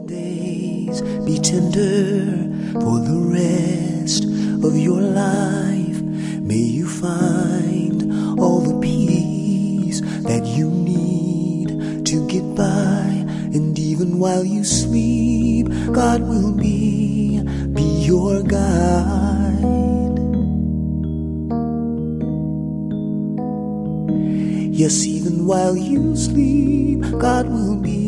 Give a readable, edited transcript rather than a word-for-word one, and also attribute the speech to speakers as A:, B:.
A: days be tender for the rest of your life. May you find all the peace that you need to get by. And even while you sleep, God will be your guide. Yes, even while you sleep, God will be